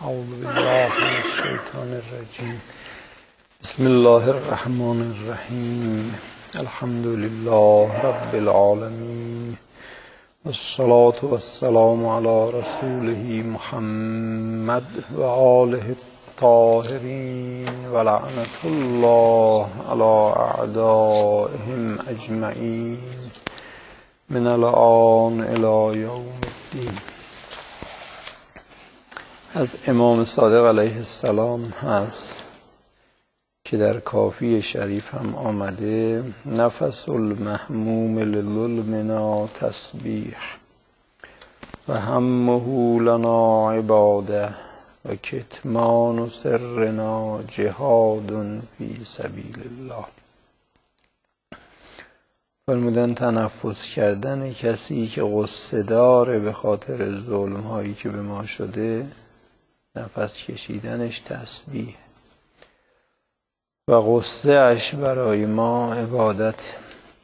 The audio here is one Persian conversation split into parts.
اعوذ بالله من الشیطان الرجیم. بسم الله الرحمن الرحیم. الحمد لله رب العالمین، والصلاة والسلام علی رسوله محمد و آله الطاهرین و لعنة الله علی اعدائهم اجمعین من الآن الی یوم الدین. از امام صادق علیه السلام هست که در کافی شریف هم آمده: نفس المحموم لظلمنا تسبیح و همه لنا عباده و کتمان سرنا جهاد فی سبیل الله. فرمودن تنفس کردن کسی که غصه داره به خاطر ظلم هایی که به ما شده، نفس کشیدنش تسبیح و غصه اش برای ما عبادت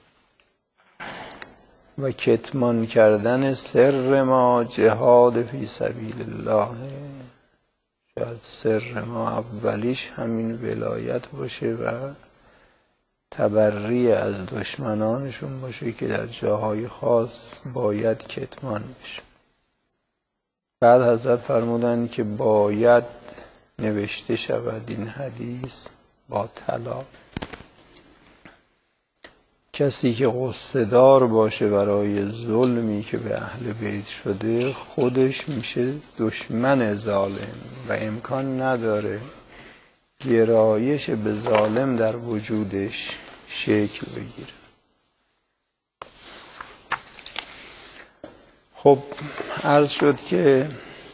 و کتمان کردن سر ما جهاد فی سبیل الله. شاید سر ما اولیش همین ولایت باشه و تبری از دشمنانشون باشه که در جاهای خاص باید کتمان بشه. بعد حضرت فرمودند که باید نوشته شود این حدیث با طلا. کسی که غصه دار باشه برای ظلمی که به اهل بیت شده، خودش میشه دشمن ظالم و امکان نداره گرایش به ظالم در وجودش شکل بگیره. خب عرض شد که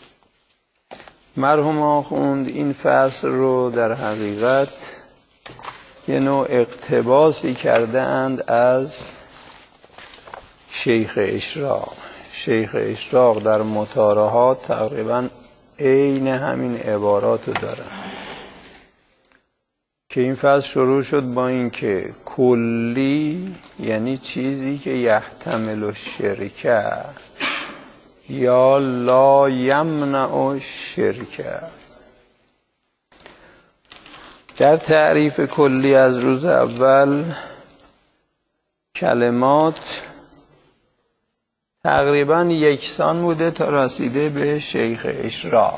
مرحوم آخوند این فصل رو در حقیقت یه نوع اقتباسی کرده اند از شیخ اشراق. شیخ اشراق در مطارحات تقریبا عین همین عبارات رو دارن که این فصل شروع شد با این که کلی یعنی چیزی که یحتمل الشرک یا لا یمنع الشرک. در تعریف کلی از روز اول کلمات تقریبا یکسان بوده تا رسیده به شیخ اشراق.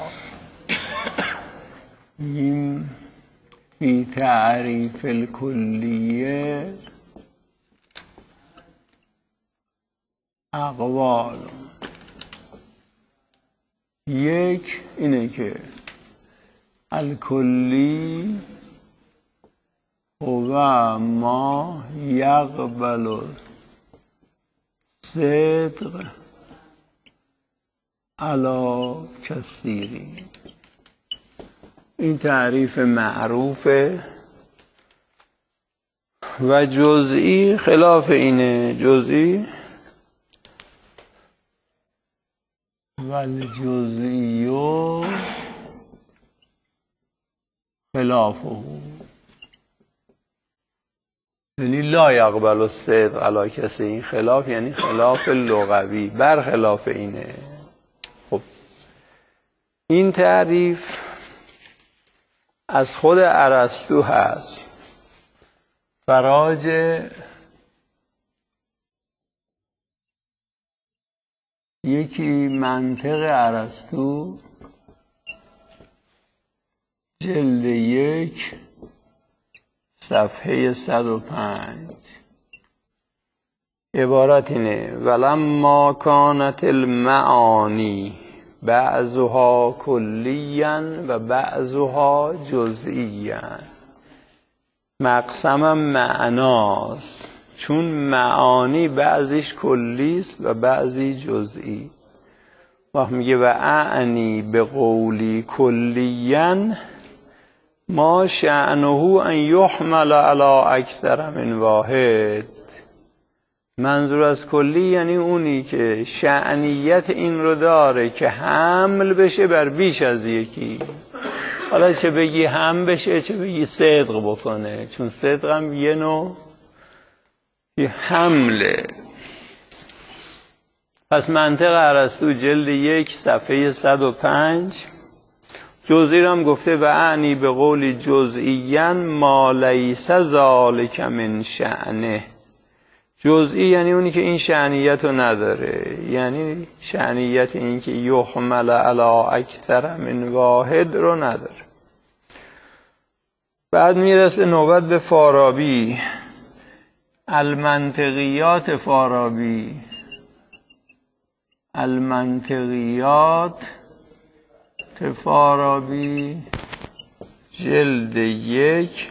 این فی تعریف الکلیه اقوال. یک اینه که الکلی هو ما یقبل صدق علی کثیرین. این تعریف معروفه و جزئی خلاف اینه. جزئی والجزئی خلافه، یعنی لا یقبل الصدق علی کسی. این خلاف یعنی خلاف لغوی، برخلاف اینه. خب این تعریف از خود ارسطو هست. فراج یکی منطق ارسطو جلد 1 صفحه 105 عبارت اینه: ولما کانت المعانی بعضها کلیا و بعضها جزئیا. مقسمم معناست، چون معانی بعضیش کلیست و بعضی جزئی. وقت میگه و اعنی به قولی کلیا ما شأنه ان یحمل علی اکثر من واحد. منظور از کلی یعنی اونی که شأنیت این رو داره که حمل بشه بر بیش از یکی. حالا چه بگی هم بشه چه بگی صدق بکنه، چون صدق هم یه نوع حمله. پس منطق ارسطو جلد 1 صفحه 105 جزئی رو هم گفته و اعنی به قولی جزئیاً ما لیس ذالک من شأنه. جزئی یعنی اونی که این شأنیت رو نداره، یعنی شأنیت این که یحمل علی اکثر من واحد رو نداره. بعد میرسه نوبت به فارابی. المنطقیات فارابی، المنطقیات فارابی جلد 1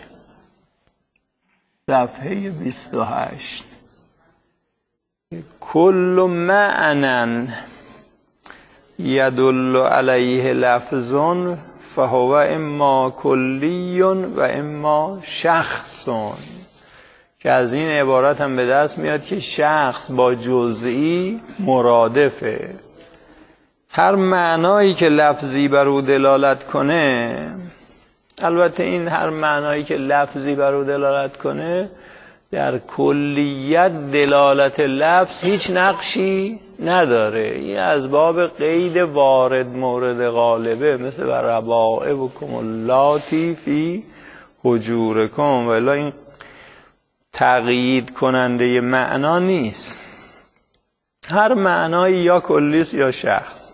صفحه 28. کل معنی یدل علیه لفظ فهو اما کلی و اما شخص، که از این عبارت هم به دست میاد که شخص با جزئی مرادفه. هر معنایی که لفظی بر او دلالت کنه، البته این هر معنایی که لفظی بر او دلالت کنه در کلیت دلالت لفظ هیچ نقشی نداره. این از باب قید وارد مورد غالبه، مثل و ربائبکم اللاتی فی حجورکم، ولی این تقیید کننده معنا نیست. هر معنایی یا کلیست یا شخص.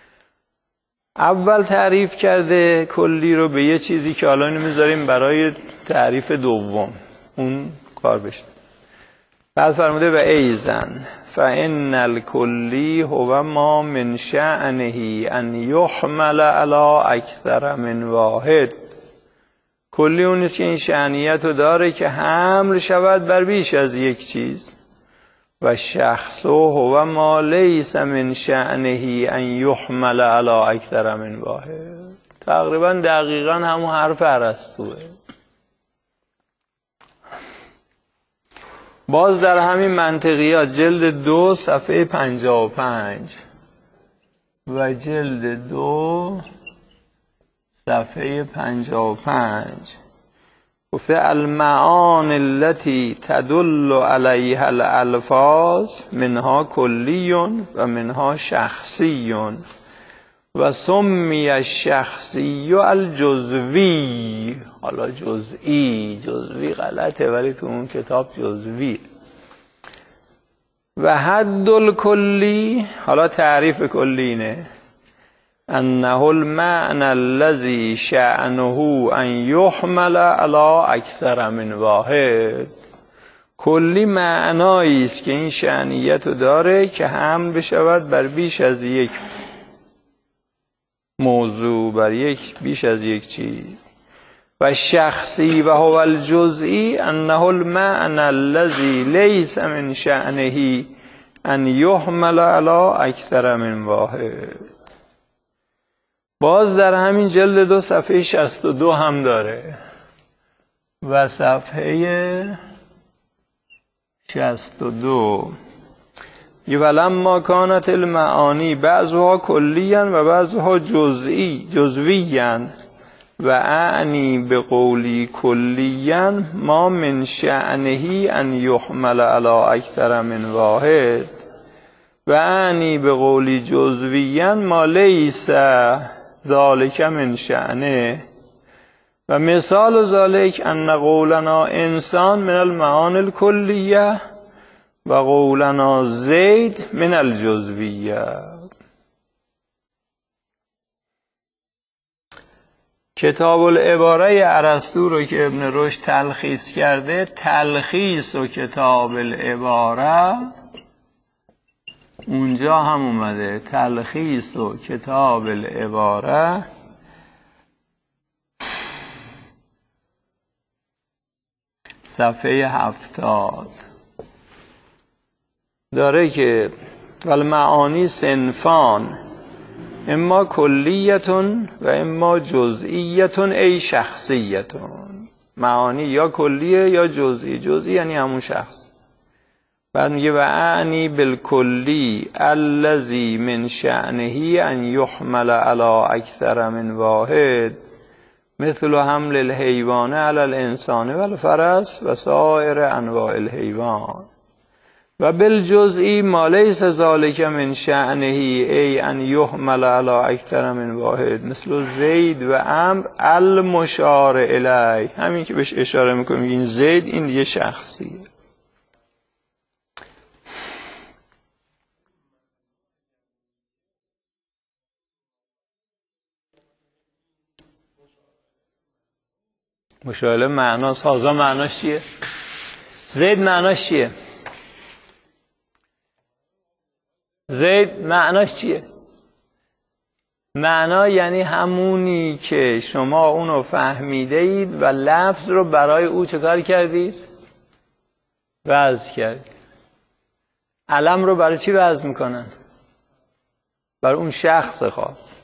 اول تعریف کرده کلی رو به یه چیزی که الان میذاریم برای تعریف دوم اون کار بشه. بعد فرموده و ایزن فان الکلی هو ما من شأنه ان یحمل علی اکثر من واحد. کلی اون نیست که این شأنیت رو داره که حمل شود بر بیش از یک چیز. و شخص هو ما لیس من شأنه ان یحمل علی اکثر من واحد. تقریبا دقیقا همون حرف ارسطوئه. باز در همین منطقیات جلد 2 صفحه 55 و جلد 2 صفحه 55 گفته المعانی التي تدل علیها الالفاظ منها کلی و منها شخصی و سمی الشخصی الجزوی. حالا جزوی غلطه ولی تو اون کتاب جزوی. و حد الکلی، حالا تعریف کلی نه، انه المعنى الذي شأنه ان يحمل على اکثر من واحد. کلی معنایی است که این شأنیت رو داره که حمل بشود بر بیش از یک موضوع، بر بیش از یک چیز. و شخصی و هو الجزئی انه المعنى الذي ليس من شأنه ان يحمل على اکثر من واحد. باز در همین جلد 2 صفحه 62 هم داره و صفحه 62 ولما کانت المعانی بعضها کلیا و بعضها جزویا و اعنی به قولی کلیا ما من شأنه ان یحمل علی اکثر من واحد و اعنی به قولی جزویا ما لیس ذالک من شأنه. و مثال ذالک ان قولنا انسان من المعانی الکلیه و قولنا زید من الجزویه. کتاب العباره ارسطو رو که ابن رشد تلخیص کرده، تلخیص و کتاب العباره اونجا هم اومده. تلخیص و کتاب العباره صفحه 70 داره که والمعانی صنفان اما کلیتون و اما جزئیتون ای شخصیتون. معانی یا کلیه یا جزئی. جزئی یعنی همون شخص. بعد میگه و اعنی بالکلی الذی من شأنه ان یحمل علی اکثر من واحد مثل حمل الحیوان علی الانسان و الفرس و سایر انواع الحیوان. و بالجزئی ما لیس ذالک من شأنه ای ان یحمل علی اکثر من واحد مثل زید و عمرو المشار الیه. همین که بهش اشاره میکنیم این زید این دیگه شخصیه. مشاهله معناست. هازا معناش چیه؟ زید معناش چیه؟ زید معناش چیه؟ معنا یعنی همونی که شما اونو فهمیده اید و لفظ رو برای او چه کار کردید؟ وضع کردید. علم رو برای چی وضع میکنن؟ برای اون شخص خاص.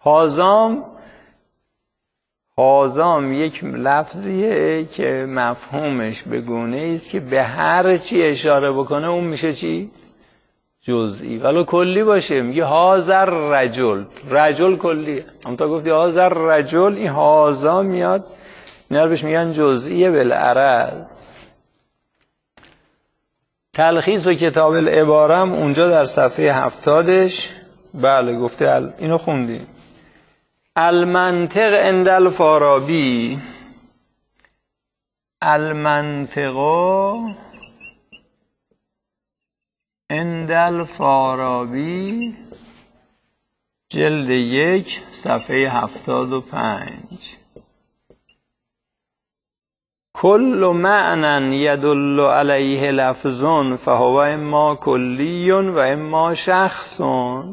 هازام یک لفظیه که مفهومش به گونه است که به هر چی اشاره بکنه اون میشه چی؟ جزئی. ولو کلی باشه میگه هازر رجل، رجل کلیه. هم تا گفتی هازر رجل، این هازا میاد اینا رو بهش میگن جزئیه بالعرض. تلخیص و کتاب العبارم اونجا در صفحه 70ش بله گفته اینو خوندیم. المنطق عند الفارابی، المنطق عند الفارابی جلد 1 صفحه 75. کل معنی یدل علیه لفظ فهو اما کلی و اما شخص.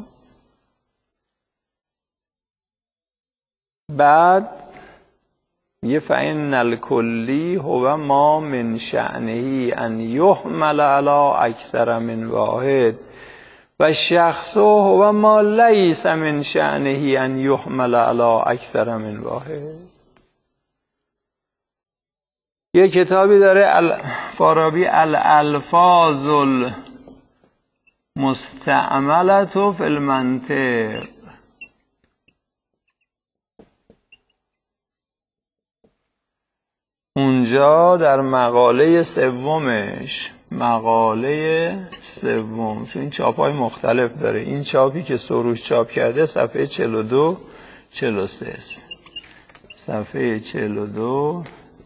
بعد یه فإن الکلی هو ما من شأنه ان یحمل علی اکثر من واحد و شخص هو ما لیس من شأنه ان یحمل علی اکثر من واحد. یه کتابی داره فارابی الالفاظ المستعملة فی المنطق. اونجا در مقاله سومش، مقاله سوم، چون این چاپ‌های مختلف داره، این چاپی که سروش چاپ کرده صفحه 42 43 است. صفحه 42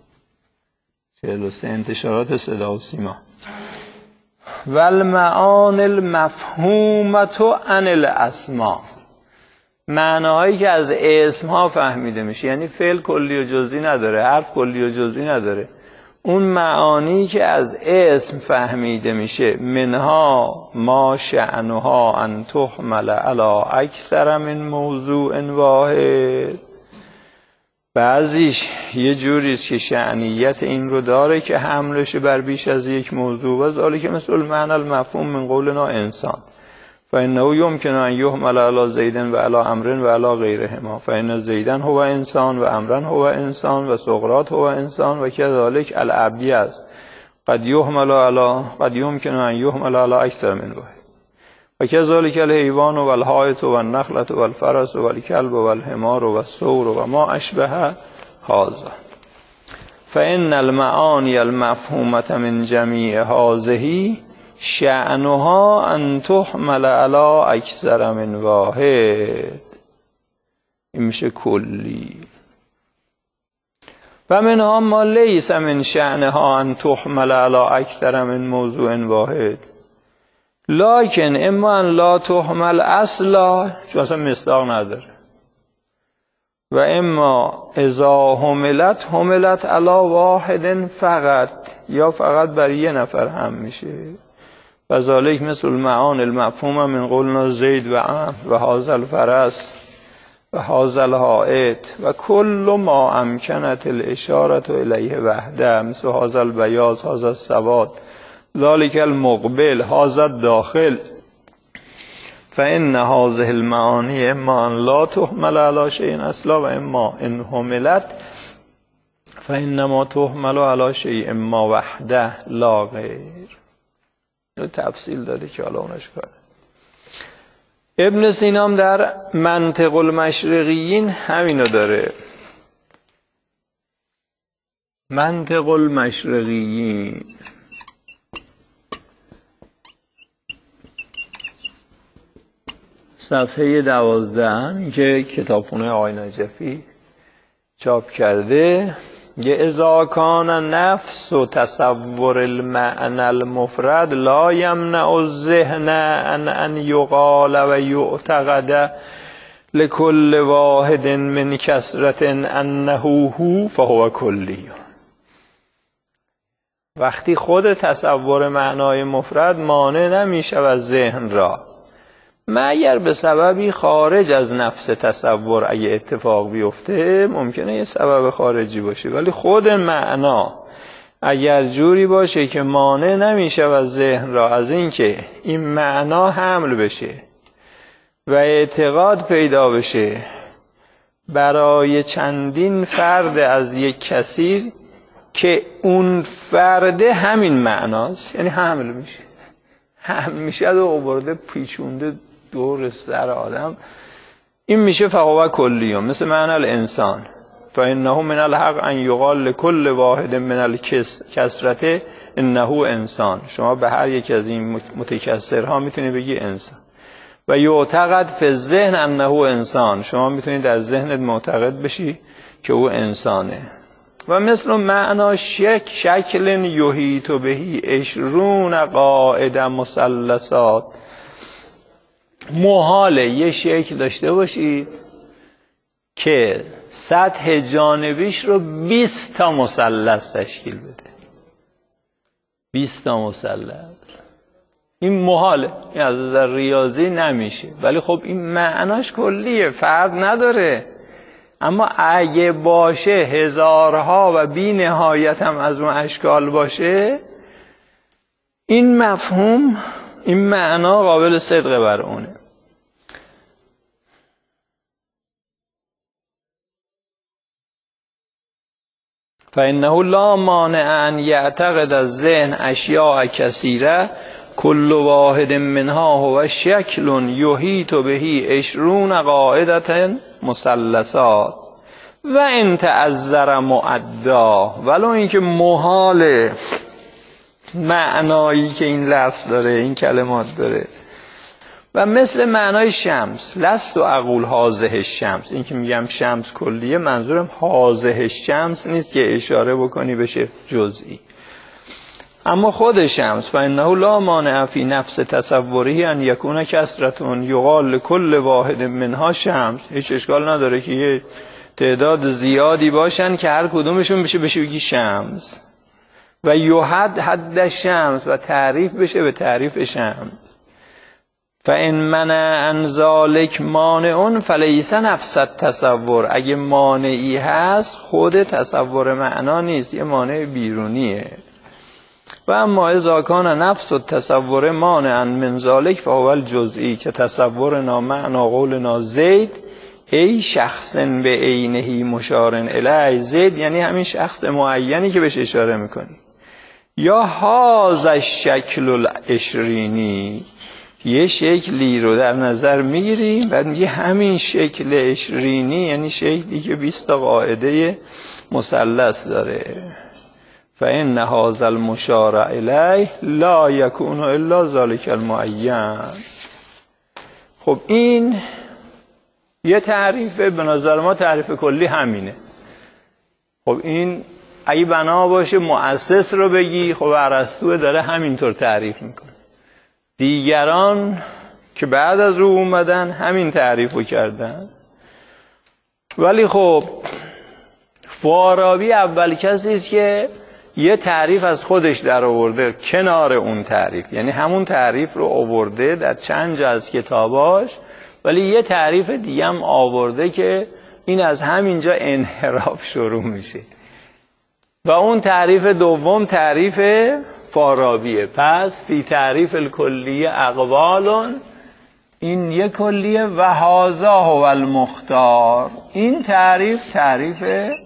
43 انتشارات صدا و سیما. والمعانی المفهومة عن الاسماء، معناهایی که از اسم ها فهمیده میشه، یعنی فعل کلی و جزئی نداره، حرف کلی و جزئی نداره، اون معانی که از اسم فهمیده میشه، منها ما شأنها ان تحمل علی اکثر من موضوع واحد. بعضیش یه جوریست که شأنیت این رو داره که حملش بر بیش از یک موضوع، و ذالک مثل المعنى المفهوم من قولنا انسان فإنه يمكن أن يحمل على زيد وعلى عمرو وعلى غيرهما فإن زيدا هو انسان و عمرا هو انسان و سقراط هو انسان و كذلك الأبيض قد يمكن أن يحمل على أكثر من واحد و كذلك الحيوان والحائط والنخلة والفرس والكلب والحمار والثور وما أشبه هذا فإن المعاني المفهومة من جميع هذه شأنها ان تحمل علی اکثر من واحد. این میشه کلی. و منها ما لیس من شأنها ان تحمل علی اکثر من موضوع واحد لکن اما ان لا تحمل اصلا، چون اصلا مصداق نداره، و اما اذا حملت علی واحد فقط، یا فقط برای یه نفر هم میشه. و ذالک مثل المعانی المفهومه من قولنا زید و عمرو و هذا الفرس و هذا الحائط و کل ما امکنت الاشاره الیه وحده مثل هذا البیاض هذا السواد ذالک المقبل هذا الداخل فإن هذه المعانی اما ان لا تحمل علی شیء اصلا و اما ان حملت فإنما تحمل علی شیء ما وحده لا غیر. تفصیل داده که حالا اونش کاره. ابن سینام در منطق المشرقیین همینو داره. منطق المشرقیین صفحه 12 این که کتابخونه آقای نجفی چاپ کرده، یه اذا کان نفس و تصور المعنی المفرد لا یمنع الذهن ان یقال و یعتقد لكل واحد من کثرة انه هو فهو کلی. وقتی خود تصور معنای مفرد مانع نمیشه از ذهن را، مگر به سببی خارج از نفس تصور اگه اتفاق بیفته ممکنه یه سبب خارجی باشه، ولی خود معنا اگر جوری باشه که مانع نمیشه از ذهن را از اینکه این معنا حمل بشه و اعتقاد پیدا بشه برای چندین فرد از یک کثیر که اون فرده همین معناست، یعنی حمل میشه و آورده پیچونده دور سر آدم، این میشه فهو کلی. مثل معنی الانسان فانه من الحق ان یقال لكل واحد من الکثرة انه انسان. شما به هر یک از این متکثرها میتونی بگی انسان. و یعتقد فی الذهن انه انسان، شما میتونی در ذهنت معتقد بشی که او انسانه. و مثل معنا شکل یحیط بهی 20 قاعده مثلثات، محاله یه شکل داشته باشید که سطح جانبیش رو 20 تا مثلث تشکیل بده. 20 تا مثلث این محاله، این از نظر ریاضی نمیشه، ولی خب این معناش کلیه، فرق نداره. اما اگه باشه هزارها و بی نهایت هم از اون اشکال باشه، این مفهوم، این معنا قابل صدق بر اونه. فإنه لا مانع ان یعتقد الذهن اشیاء کثیره کل واحد منها هو شکل یحیط بهی 20 قاعده مثلثات و ان تعذر معدا، ولو اینکه محاله معنایی که این لفظ داره، این کلمات داره. و مثل معنای شمس، لست و اقول هازه الشمس، این که میگم شمس کلیه منظورم هازه الشمس نیست که اشاره بکنی بشه جزئی. اما خود شمس فانه لا مانع فی نفس تصوره ان یکون کثرة یقال لكل واحد منها شمس، هیچ اشکال نداره که یه تعداد زیادی باشن که هر کدومشون بشه بگی شمس. و یحد حد شمس، و تعریف بشه به تعریف شمس. فان منع عن ذلک مانع فلیس نفس التصور، اگه مانعی هست خود تصور معنا نیست، یه مانع بیرونیه. و اما اذا کان نفس التصور مانعا من ذلک فهو الجزئی، که تصورنا معنا قولنا زید ای شخص به عینه مشار الیه، زید یعنی همین شخص معینی که بهش اشاره میکنی. یا هذا الشکل العشرینی، یه شکلی رو در نظر میگیریم بعد میگه همین شکل عشرینی یعنی شکلی که 20 تا قاعده مثلث داره. فإن هذا المشار الیه لا یکون الا ذلک المعین. خب این یه تعریفه، به نظر ما تعریف کلی همینه. خب این اگه بنا باشه مؤسس رو بگی، خب ارسطو داره همینطور تعریف میکنه، دیگران که بعد از او اومدن همین تعریف رو کردن. ولی خب فارابی اول کسی است که یه تعریف از خودش در آورده کنار اون تعریف، یعنی همون تعریف رو آورده در چند جا از کتاباش، ولی یه تعریف دیگه هم آورده که این از همینجا انحراف شروع میشه. و اون تعریف دوم تعریف فارابیه. پس فی تعریف الکلیه اقوال، این یک کلیه، و هذا هو المختار، این تعریف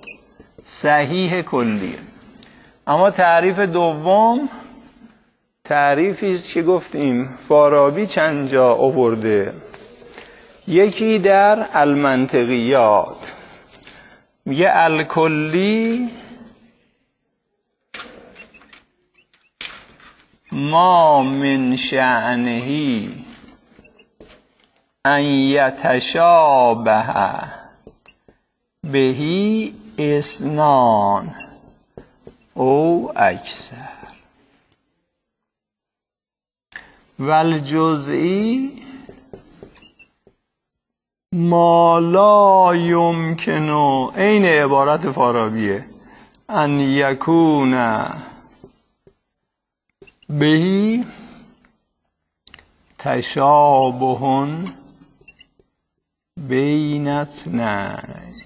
صحیح کلیه. اما تعریف دوم تعریفی است که گفتیم فارابی چند جا آورده. یکی در المنطقیات میگه الکلی ما من شأنه ان یتشابه بهی اثنان او اکثر والجزئی ما لا یمکن، این عبارت فارابیه، ان یکون بهی تشابه بین اثنین.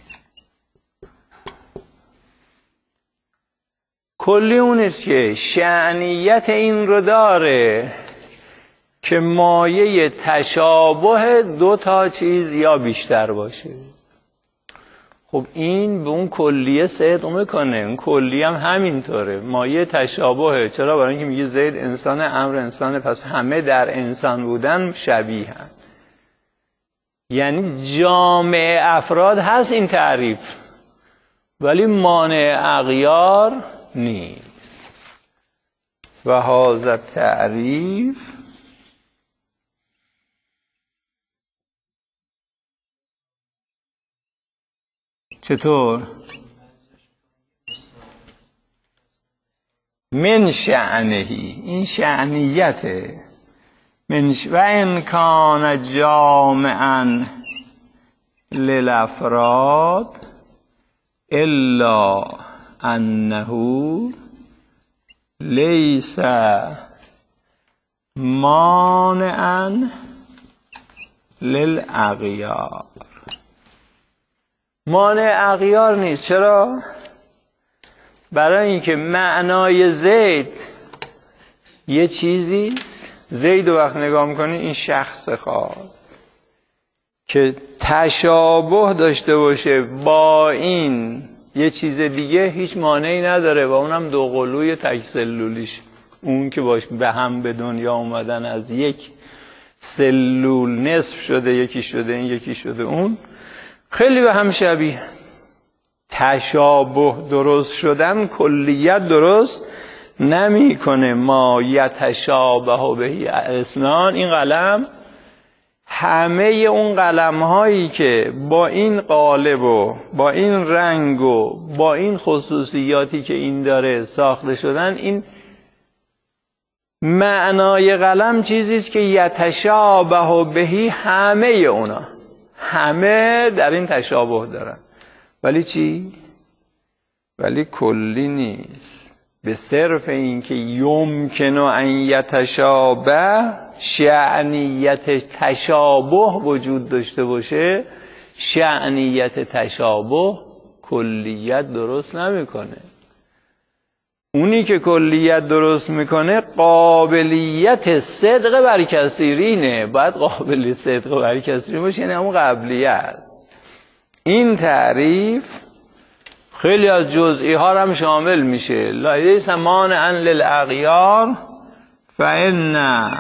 کلی اونست که شأنیت این رو داره که مایه تشابه دو تا چیز یا بیشتر باشه. خب این به اون کلیه صدق میکنه، اون کلیه هم همینطوره، مایه تشابهه. چرا؟ برای اینکه میگه زید انسان، عمرو انسانه، پس همه در انسان بودن شبیهن. یعنی جامع افراد هست این تعریف، ولی مانع اغیار نیست. و هذا تعریف چطور؟ من شأنهی، این شأنیته. و ان کان جامعا للافراد الا انه لیس مانعا للاغیار. مانع اغیار نیست. چرا؟ برای اینکه معنای زید یه چیزیست، زید رو وقت نگاه میکنی این شخص خاص که تشابه داشته باشه با این یه چیز دیگه هیچ مانعی نداره، و اونم دو قلوی تک سلولیش، اون که باش به هم به دنیا اومدن، از یک سلول نصف شده، یکی شده این یکی شده اون، خیلی به هم شبیه. تشابه درست شدن کلیت درست نمیکنه. ما یتشابه بهی اثنان، این قلم، همه اون قلم هایی که با این قالب و با این رنگ و با این خصوصیاتی که این داره ساخته شدن، این معنای قلم چیزیست که یتشابه بهی، همه اونا همه در این تشابه دارن، ولی چی؟ ولی کلی نیست. به صرف این که یمکن ان یتشابه، شأنیت تشابه وجود داشته باشه، شأنیت تشابه کلیت درست نمیکنه. اونی که کلیت درست میکنه قابلیت صدق بر کثیرینه. باید قابلیت صدق بر کثیرین باشه، یعنی همون قبلیه است. این تعریف خیلی از جزئی ها هم شامل میشه. لیس مانعا للاغیار فان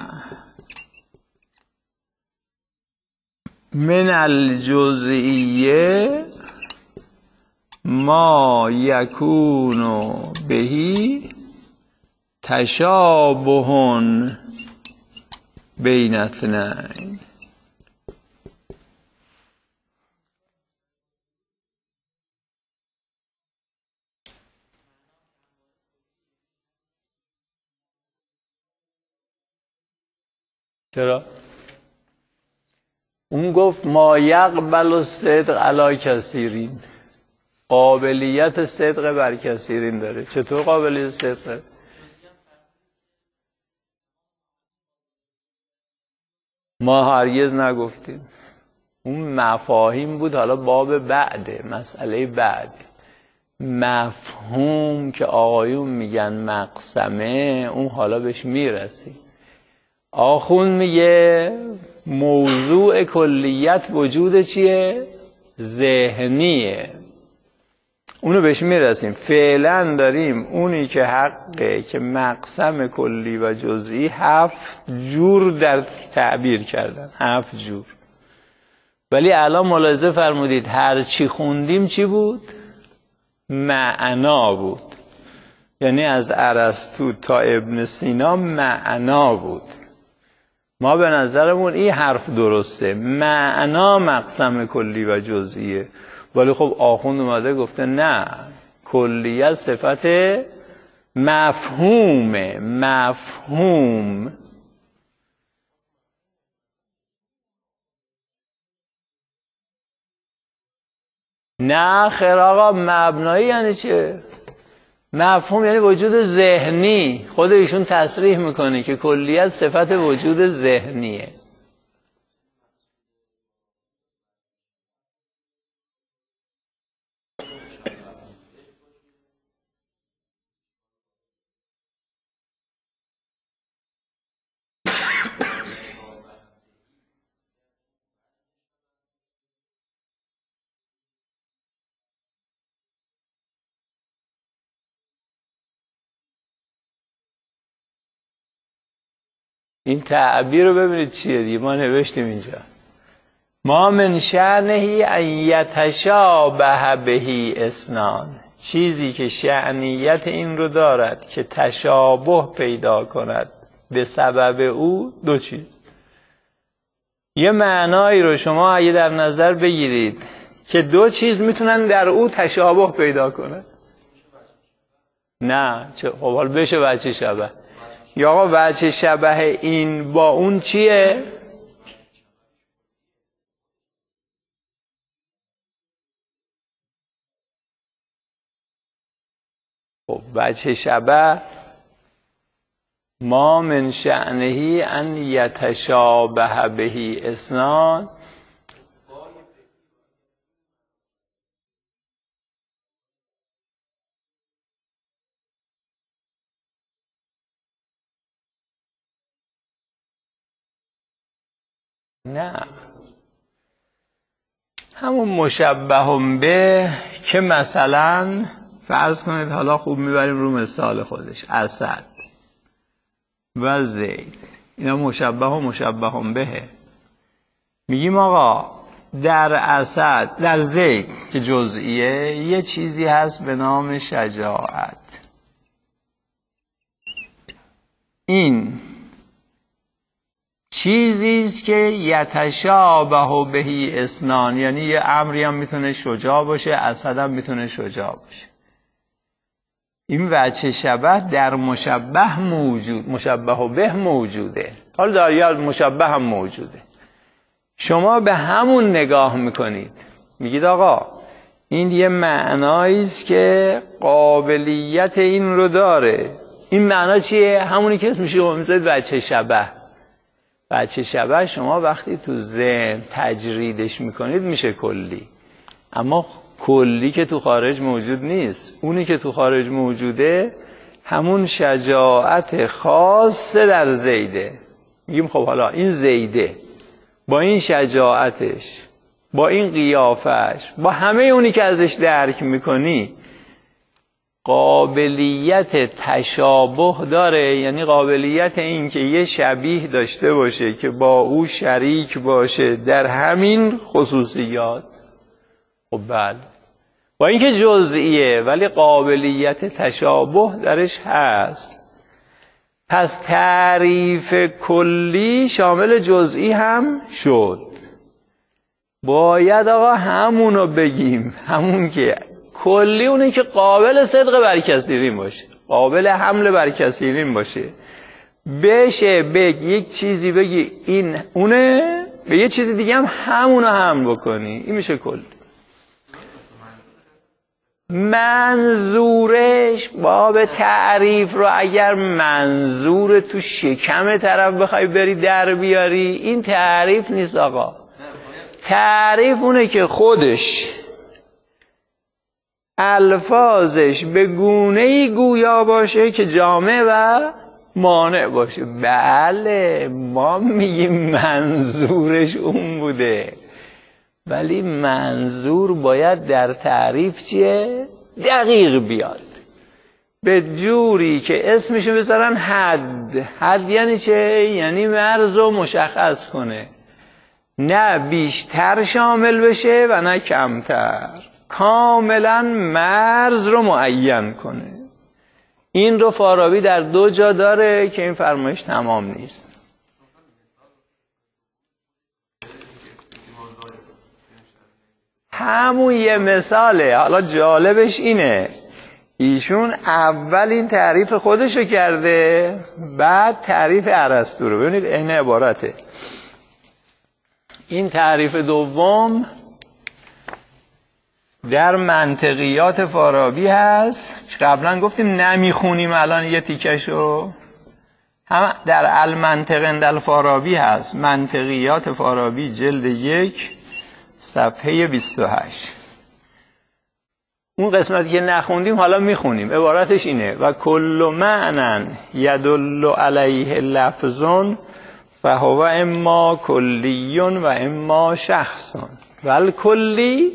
من الجزئیه ما یکون بهی تشابه بین اثنین. چرا؟ اون گفت ما یقبل الصدق علی کثیرین، قابلیت صدق بر کثیرین داره. چطور قابلیت صدق؟ ما هرگز نگفتیم. اون مفاهیم بود، حالا باب بعده، مسئله بعد. مفهوم که آقایون میگن مقسمه، اون حالا بهش میرسیم. آخوند میگه موضوع کلیت وجود چیه؟ ذهنیه. اونو بهش میرسیم. فعلا داریم اونی که حقه که مقسم کلی و جزئی 7 جور در تعبیر کردن، 7 جور. ولی الان ملاحظه فرمودید هر چی خوندیم چی بود؟ معنا بود. یعنی از ارسطو تا ابن سینا معنا بود. ما به نظرمون این حرف درسته، معنا مقسم کلی و جزئیه، ولی خب آخوند اومده گفته نه، کلیت صفت مفهومه. مفهوم نه خیر آقا، مبنایی یعنی چه؟ مفهوم یعنی وجود ذهنی. خود ایشون تصریح میکنه که کلیت صفت وجود ذهنیه. این تعبیر رو ببینید چیه دیگه، ما نوشتیم اینجا ما من شأنه ان یتشابه بهی اثنان، چیزی که شأنیت این رو دارد که تشابه پیدا کند به سبب او دو چیز. یه معنایی رو شما اگه در نظر بگیرید که دو چیز میتونن در او تشابه پیدا کنند. نه خب حالا بشه وجه شبه. یا آقا وجه شبه این با اون چیه؟ خب وجه شبه ما من شأنه ان یتشابه بهی اثنان، نه همون مشبه به که مثلا فرض کنید، حالا خوب میبریم رو مثال خودش، اسد و زید، اینا مشبه و مشبه بهه. میگیم آقا در اسد، در زید که جزئیه، یه چیزی هست به نام شجاعت. این چیزیست که یتشابه بهی اثنان، یعنی یه امری هم میتونه شجاع باشه، اسد هم میتونه شجاع باشه. این وجه شبه در مشبه موجود، مشبه به موجوده. حالا در یا مشبه هم موجوده. شما به همون نگاه میکنید، میگید آقا این یه معناییست که قابلیت این رو داره. این معنا چیه؟ همونی که اسمش میذارید وجه شبه. وجه شبه شما وقتی تو ذهن تجریدش میکنید میشه کلی، اما کلی که تو خارج موجود نیست. اونی که تو خارج موجوده همون شجاعت خاصه در زیده. میگیم خب حالا این زیده با این شجاعتش، با این قیافش، با همه اونی که ازش درک میکنی، قابلیت تشابه داره، یعنی قابلیت این که یه شبیه داشته باشه که با او شریک باشه در همین خصوصیات. خب بله، با اینکه جزئیه ولی قابلیت تشابه درش هست. پس تعریف کلی شامل جزئی هم شد. باید آقا همونو بگیم، همون که کلی، اونه که قابل صدق بر کثیرین باشه، قابل حمل بر کثیرین باشه. بشه بگی یک چیزی بگی این اونه، به یه چیزی دیگه هم همونو حمل بکنی، این میشه کلی. منظورش باب تعریف رو اگر منظور تو شکم طرف بخوای بری در بیاری، این تعریف نیست آقا. تعریف اونه که خودش الفاظش به گونه‌ای گویا باشه که جامع و مانع باشه. بله ما میگیم منظورش اون بوده، ولی منظور باید در تعریف چیه؟ دقیق بیاد، به جوری که اسمشو بذارن حد. حد یعنی چه؟ یعنی مرز رو مشخص کنه، نه بیشتر شامل بشه و نه کمتر، کاملا مرز رو معین کنه. این رو فارابی در 2 جا داره که این فرمایش تمام نیست. همون یه مثاله. حالا جالبش اینه ایشون اول این تعریف خودشو کرده، بعد تعریف ارسطو رو. ببینید این عبارته. این تعریف دوم در منطقیات فارابی هست. قبلا گفتیم نمیخونیم، الان یه تیکشو هم در المنطق عند الفارابی هست. منطقیات فارابی جلد 1 صفحه 28. اون قسمتی که نخوندیم حالا میخونیم. عبارتش اینه: و کل معنی یدل علیه لفظ فهو اما کلی و اما شخص و الکلی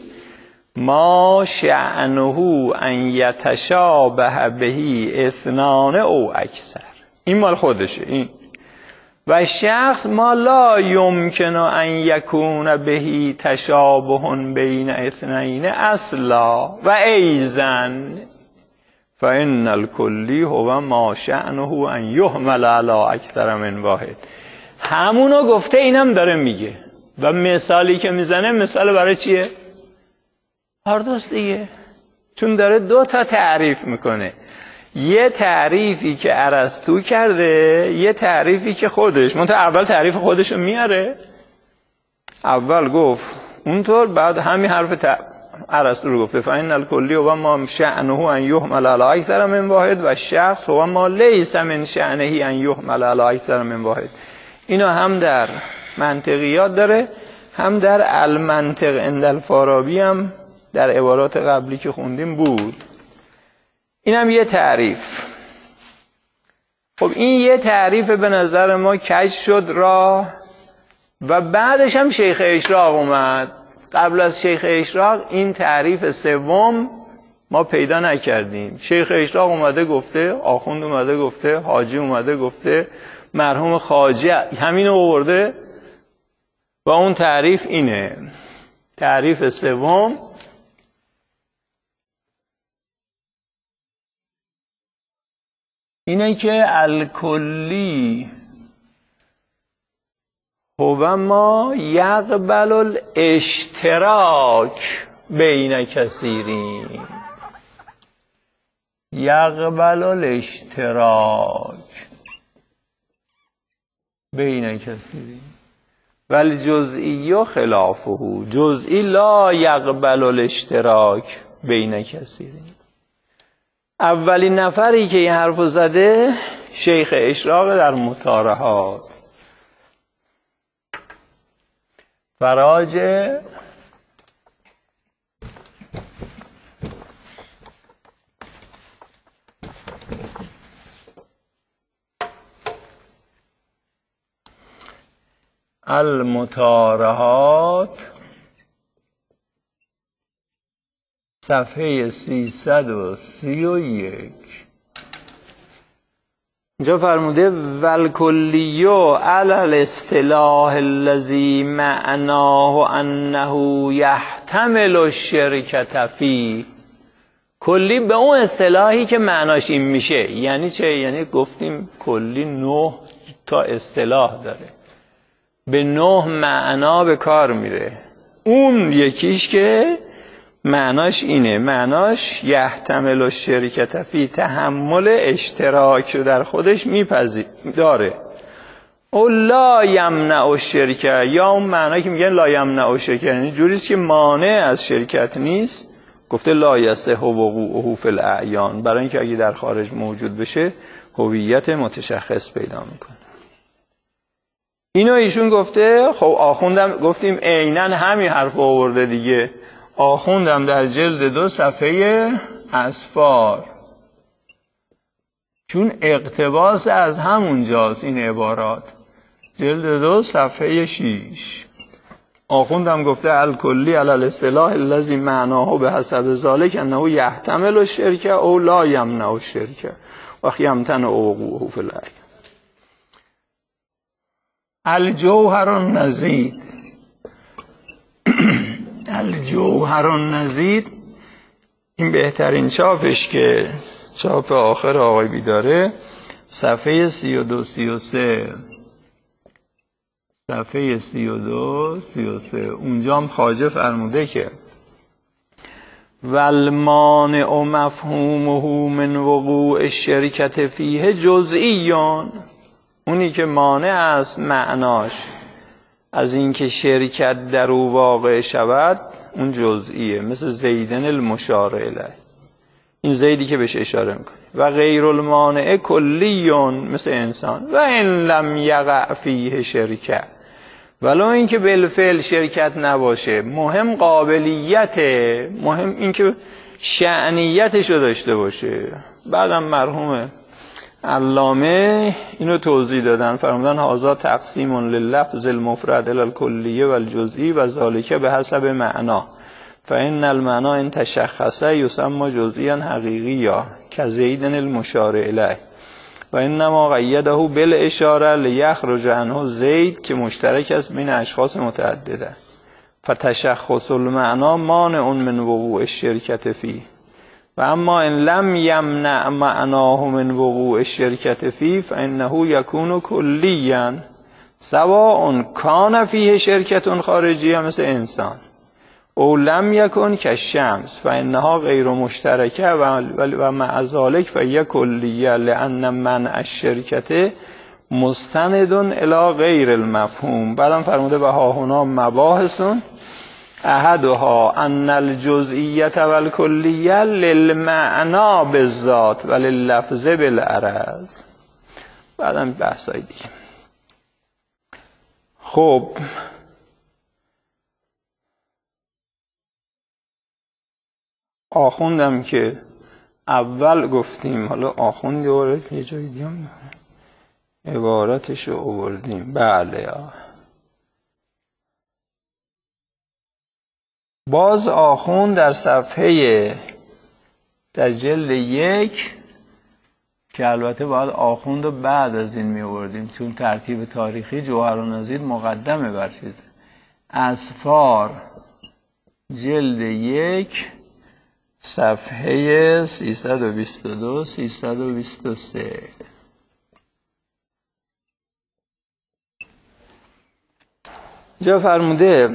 ما شأنه ان یتشابه به اثنان او اکثر. این مال خودشه. این و شخص ما لا یمکن ان یکون به تشابه بین اثنین اصلا و ایزن فان الکلی هو ما شأنه ان یحمل علی اکثر من واحد. همونو گفته، اینم داره میگه. و مثالی که میزنه مثال برای چیه؟ پاردوس دیگه. چون داره 2 تا تعریف میکنه. یه تعریفی که ارسطو کرده، یه تعریفی که خودش. منتها اول تعریف خودشو میاره. اول گفت اونطور، بعد همین حرف ارسطو رو گفته: فإن الکلی هو ما شأنه ان یحمل علی اکثر من واحد و شخص هو ما لیس من شأنه ان یحمل علی اکثر من واحد. اینو هم در منطقیات داره، هم در المنطق عند الفارابی هم در عبارات قبلی که خوندیم بود. اینم یه تعریف. خب این یه تعریف به نظر ما کج شد راه و بعدش هم شیخ اشراق اومد. قبل از شیخ اشراق این تعریف سوم ما پیدا نکردیم. شیخ اشراق اومده گفته، آخوند اومده گفته، حاجی اومده گفته، مرحوم خواجه همینو آورده و اون تعریف اینه. تعریف سوم اینه که الکلی هو ما یقبل الاشتراک بین کثیرین. یقبل الاشتراک بین کثیرین والجزئی خلافه. جزئی لا یقبل الاشتراک بین کثیرین. اولین نفری که این حرفو زده شیخ اشراق در مطارحات. فراج المطارحات صفحه 331. اینجا فرموده والکلیو علی الاصطلاح الذی معناه انه یحتمل الشرکة فی. کلی به اون اصطلاحی که معناش این میشه. یعنی چه؟ یعنی گفتیم کلی 9 تا اصطلاح داره، به 9 معنا به کار میره. اون یکیش که معناش اینه، معناش یحتمل الشرکة فی، تحمل اشتراک رو در خودش داره. او لا یمنع الشرکة، یا اون معنایی که میگن لا یمنع الشرکة یعنی جوریست که مانع از شرکت نیست. گفته لا یصح وقوعه فی الاعیان، برای اینکه اگه در خارج موجود بشه هویت متشخص پیدا میکنه. اینو ایشون گفته. خب آخوندم گفتیم عیناً همین حرف آورده دیگه. آخوندم در جلد 2 صفحه اسفار، چون اقتباس از همون جاست این عبارات. جلد 2 صفحه 6 آخوندم گفته الکلی علی الاصطلاح الذی معناه به حسب ذلک انه یحتمل الشرکة او لا یمنع الشرکة و یمتنع وقوعه فی الاعیان. الجوهر النزید. الجوهر النزید این بهترین چاپش که چاپ آخر آقای بیداره، صفحه 32 33. صفحه 32 33 اونجا هم خواجه فرموده که والمانع مفهومه من وقوع الشرکت فیه جزئیان، اونی که مانع است معناش از اینکه شرکت در او واقع شود اون جزئیه، مثل زیدن المشار الیه، این زیدی که بهش اشاره میکنه. و غیر المانع کلیون، مثل انسان. و ان لم یقع فیه شرکه، ولو اینکه بالفعل شرکت نباشه، مهم قابلیته، مهم اینکه شأنیتش رو داشته باشه. بعدم مرحوم علامه اینو توضیح دادن، فرمودن هذا تقسیم لللفظ المفرد الی الکلیه و الجزئی و ذالک به حسب معنا، فان المعنى ان تشخص یسمى جزئیا حقیقیا کزیدن المشار الیه و انما قیده بالاشاره لیخرج عنه زید که مشترک است بین اشخاص متعدده. فتشخص المعنى مانع من وقوع الشرکت فیه و اما ان لم یمنع معناه من وقوع الشرکت فیه فانه یکون کلیا سواء کان فیه شرکت خارجیه، مثل انسان، او لم یکن کالشمس فانها غیر مشترکه و مع ذلک فهی کلیه لان منع الشرکت مستند الی غیر المفهوم. بعدم فرموده و ها هنا مباحثون احدها ان الجزئیه و الکلیه للمعنا بالذات و لللفظ بالعرض. بعدم بحثای دیگه. خب آخوندم که اول گفتیم، حالا آخوند یه جای دیگه عبارتش رو آوردیم. بله، باز آخوند در صفحه در جلد 1 که البته باید آخوند رو بعد از این می آوردیم چون ترتیب تاریخی جوهرالنظیر مقدمه بر چیزه. اسفار جلد 1 صفحه 322 323. جا فرموده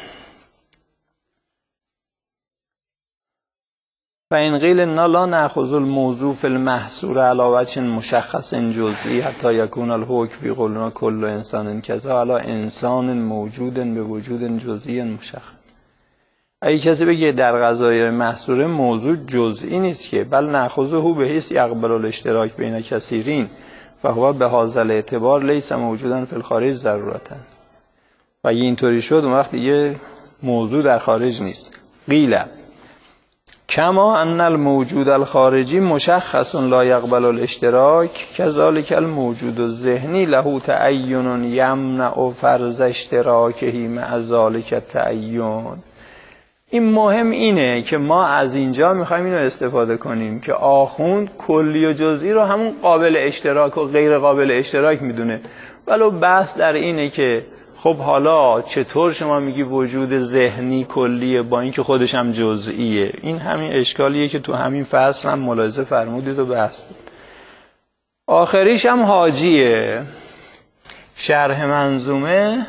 فإن قیل إنا لا نأخذ الموضوع في المحصور على وجه مشخص جزئی حتی یکون الحکم فی قولنا کل انسان کذا علی انسان موجود به وجود جزئی مشخص. اگه کسی بگه در قضایای محصوره موضوع جزئی نیست که بل نأخذه به حیث یقبل الاشتراک بین کثیرین فهو به هذا الاعتبار لیس موجودا فی الخارج ضرورتا. و اگه اینطوری شد اون وقت دیگه موضوع در خارج نیست. قیل کما ان الموجود الخارجی مشخص لا یقبل الاشتراک کذالک الموجود الذهنی له تعین یمنع فرض اشتراکه مع ذلک التعین. این مهم اینه که ما از اینجا میخوایم اینو استفاده کنیم که آخوند کلی و جزئی رو همون قابل اشتراک و غیر قابل اشتراک میدونه، ولو بحث در اینه که خب حالا چطور شما میگی وجود ذهنی کلیه با اینکه خودش هم جزئیه؟ این همین اشکالیه که تو همین فصل هم ملاحظه فرمودید و بحث بود. آخریش هم حاجیه، شرح منظومه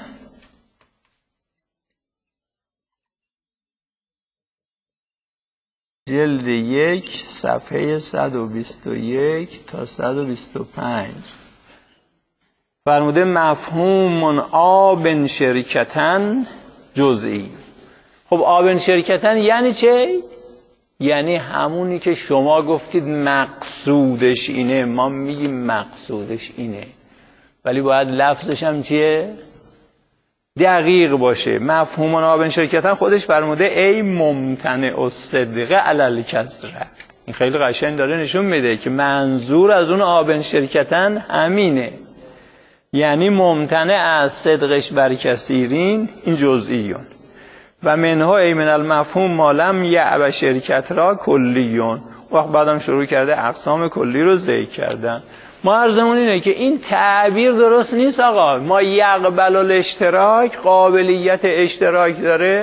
جلد 1 صفحه 121 تا 125 فرموده مفهوم آبن شرکتن جزئی. خب آبن شرکتن یعنی چه؟ یعنی همونی که شما گفتید مقصودش اینه، ما میگیم مقصودش اینه، ولی باید لفظش هم چیه؟ دقیق باشه. مفهوم آبن شرکتن خودش فرموده ای ممتنع الصدق علی الکذب. این خیلی قشنگ داره نشون میده که منظور از اون آبن شرکتن همینه، یعنی ممتنع از صدقش بر کثیرین، این جزئیون. و منها ای من المفهوم ما لم یعب شرکت را کلیون. وقت بعدم شروع کرده اقسام کلی رو ذکر کردن. ما عرضمون اینه که این تعبیر درست نیست آقا. ما یقبل الاشتراک قابلیت اشتراک داره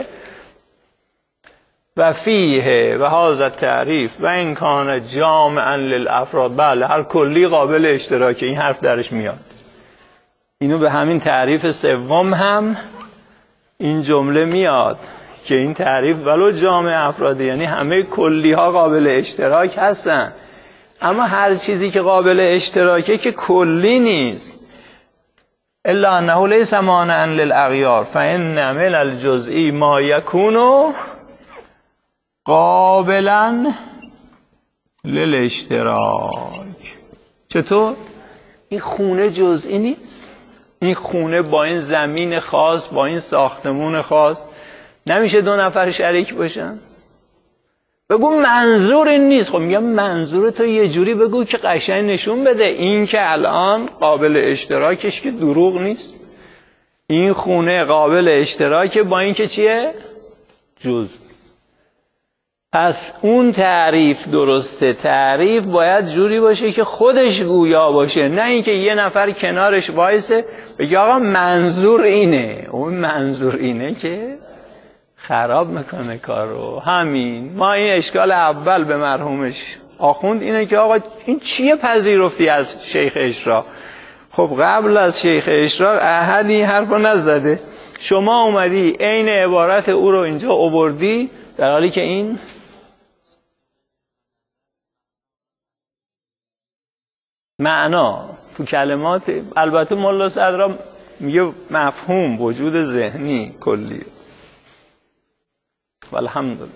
و فیه و هذا تعریف و این کان جامعا للافراد. بله هر کلی قابل اشتراکه، این حرف درش میاد. اینو به همین تعریف سوم هم این جمله میاد که این تعریف ولو جامع افراده، یعنی همه کلی ها قابل اشتراک هستن، اما هر چیزی که قابل اشتراکه که کلی نیست. الا انه لیس مانعا للاغیار فان من الجزئی ما یکون قابلا للاشتراک. چطور؟ این خونه جزئی نیست، این خونه با این زمین خاص، با این ساختمون خاص نمیشه دو نفر شریک باشن؟ بگو منظور این نیست. خب میگم منظور تو یه جوری بگو که قشنگ نشون بده این که الان قابل اشتراکش که دروغ نیست، این خونه قابل اشتراکه با این که چیه؟ جزء. پس اون تعریف درسته. تعریف باید جوری باشه که خودش گویا باشه، نه اینکه یه نفر کنارش وایسه بگه آقا منظور اینه. اون منظور اینه که خراب میکنه کارو. همین ما این اشکال اول به مرحومش آخوند اینه که آقا این چیه پذیرفتی از شیخ اشراق؟ خب قبل از شیخ اشراق احدی حرفو نزده، شما اومدی عین عبارت او رو اینجا آوردی، در حالی که این معنا تو کلمات، البته ملا صدرا میگه مفهوم وجود ذهنی کلی. والحمدلله.